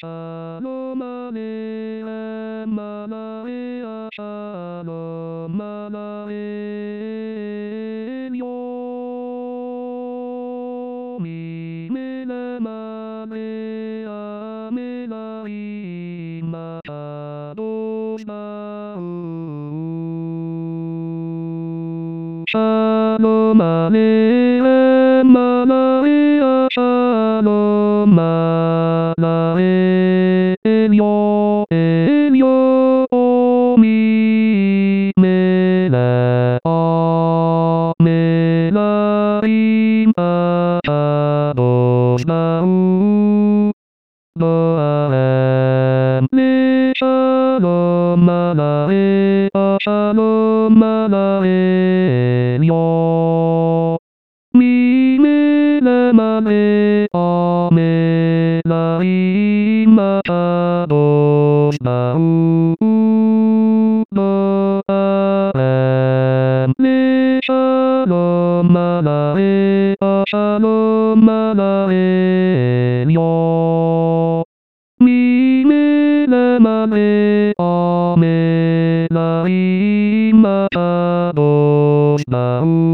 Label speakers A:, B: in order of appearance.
A: Shalom Aleichem Malaia Shalom Aleichem Yomi Melem Alea Melaim Kadosh Baruch Shalom Aleichem Malaia Shalom Yomi Melaim Kadosh Baruch Noam Shalom Aleichem Shalom Aleichem Yomi Melem Alea Melaim Kadosh Baruch Noam Shalom Aleichem Shalom Aleichem Yomi Melem Alea Melaim Kadosh Baruch